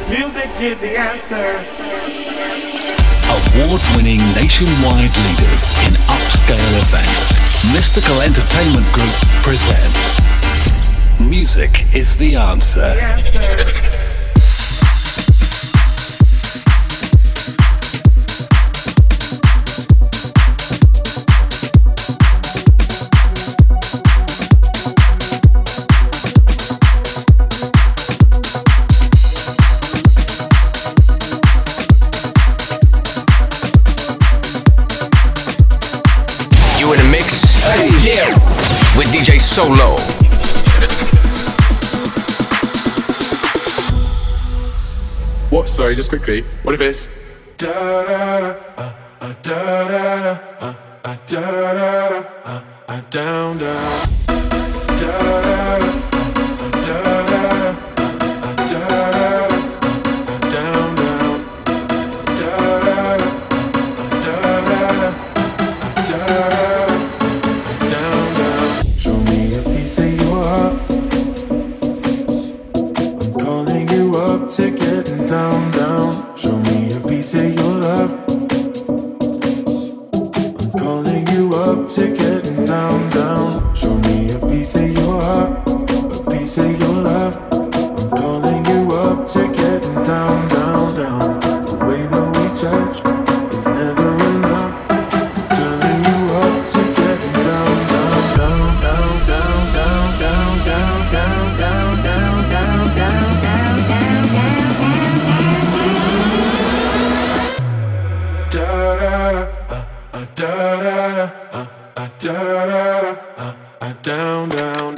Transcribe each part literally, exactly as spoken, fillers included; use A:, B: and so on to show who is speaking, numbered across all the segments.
A: Music is the answer.
B: Award-winning nationwide leaders in upscale events. Mystical Entertainment Group presents Music is the Answer.
A: The answer.
C: With D J Solo.
D: What? Sorry, just quickly. What if it's da da da uh, uh, da da da uh, uh, da da da uh, uh, down down da da da uh, da da da uh, da da da down down da da da uh, da da da uh, da da down down. Show me a piece of your heart. I'm calling you up to getting down, down. Show me a piece of your love. I'm calling you up to getting down, down. Show me a piece of your heart, a piece of your love. I'm calling you up to getting down, down, down. The way that we touch is never enough. Turning you up to getting down, down, down, down, down, down, down, down, down, down, down, down, down, down, down. Da da da, uh, uh, da da da, uh, uh, da da da, uh, uh, down, down.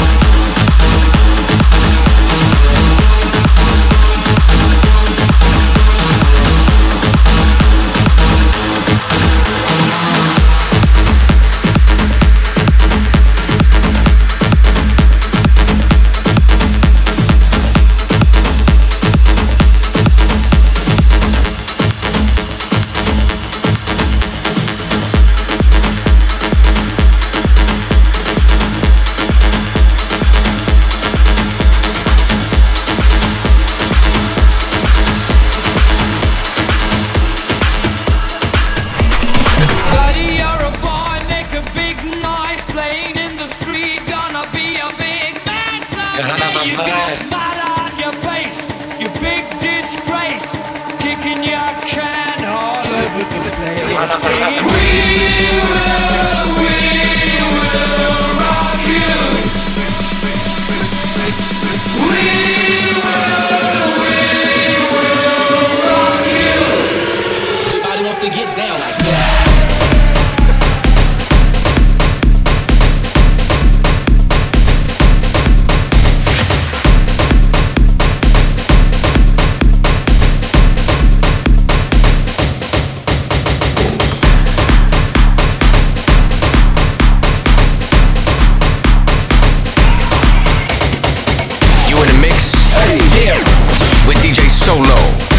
E: in the place.
F: Singing, we will, we will rock you. We will, we will rock you.
G: Everybody wants to get down like that.
C: With D J Solo.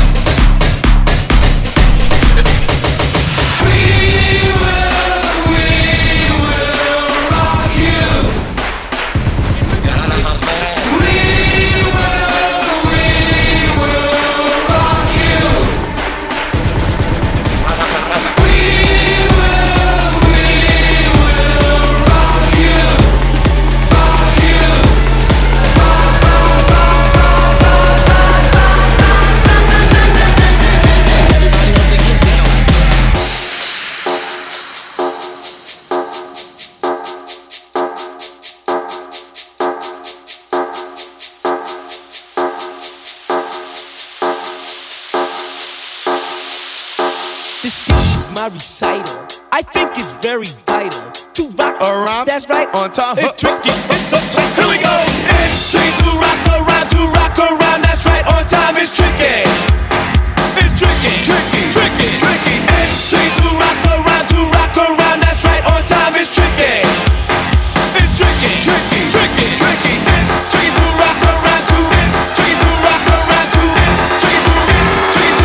G: My recital, I think it's very vital to rock
H: around.
G: That's right.
H: On time.
G: It's tricky. It's the trick. Here we go. It's tricky to rock around, to rock around. That's right. On time. It's tricky. It's tricky. Tricky. Tricky. Tricky. It's tricky to rock around, to rock around. That's right. On time. It's tricky. It's tricky. Tricky. Tricky. Tricky. It's tricky to rock around, to it's tricky to rock around, to it's tricky to it's tricky to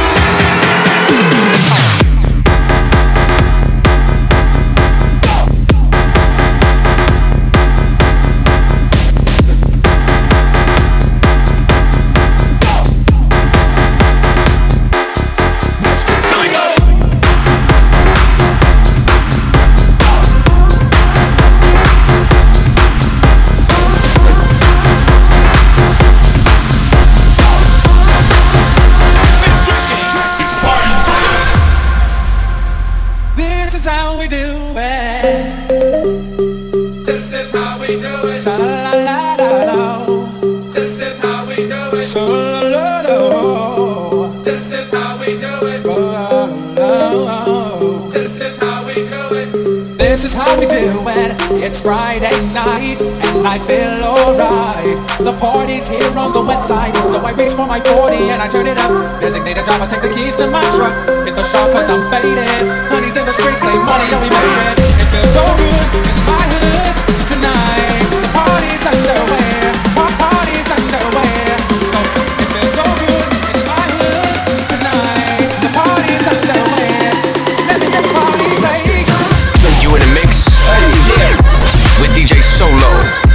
I: It's Friday night and I feel alright. The party's here on the west side, so I reach for my forty and I turn it up. Designated driver, take the keys to my truck. Hit the shop cause I'm faded. Honey's in the streets, say money, yeah we made it. It feels so good in my hood tonight. The party's underway, our party's underway. So it feels so good in my hood tonight. The party's underway. Let me get the party say.
C: You in the mix? Hey, yeah. With D J Solo.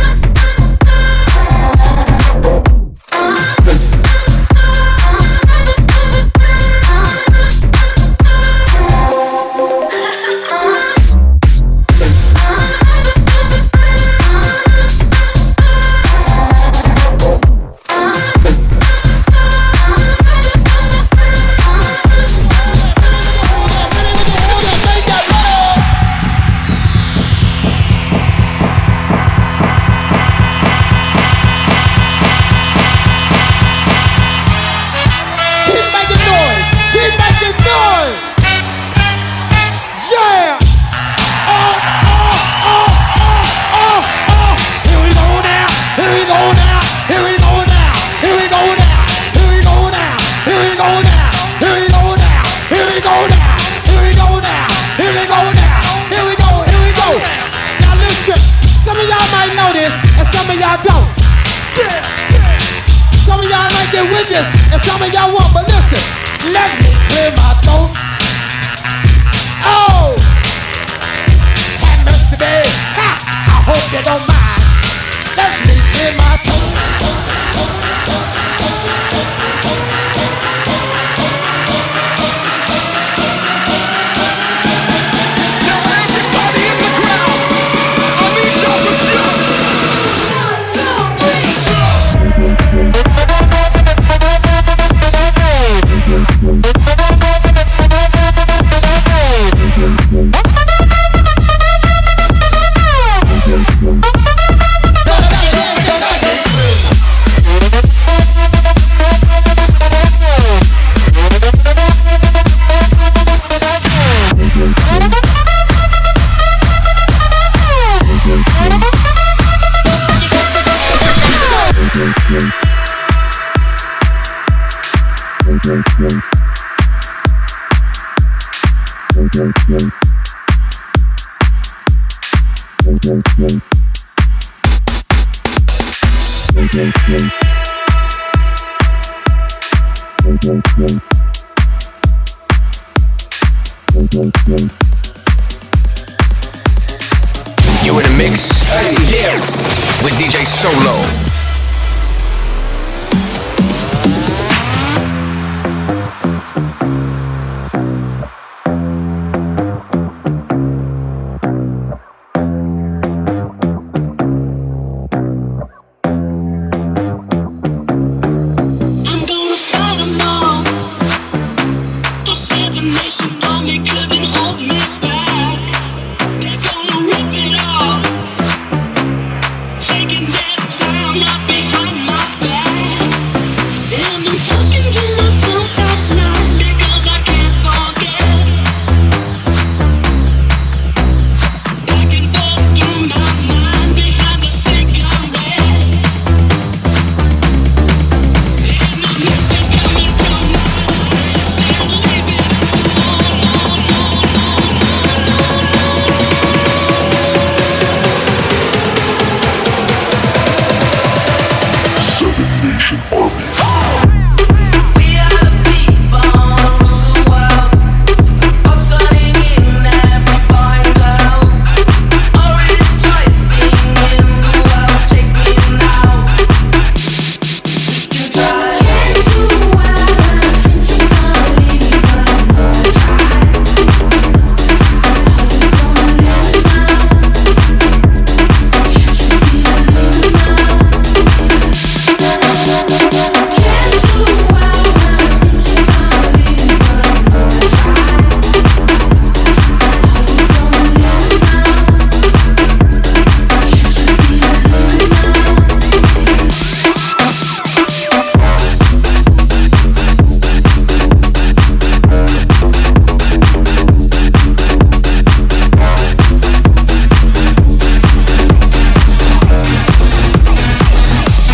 H: And some of y'all won't, but listen, let me clear my throat. Oh, have mercy, babe. Ha, I hope you don't mind. Let me clear my throat. Now everybody in the crowd, I need y'all to jump. One, two, three, jump.
C: You in a mix? Hey, yeah. With D J Solo.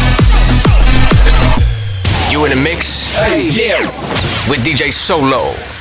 C: You in a mix? Hey, yeah. With D J Solo.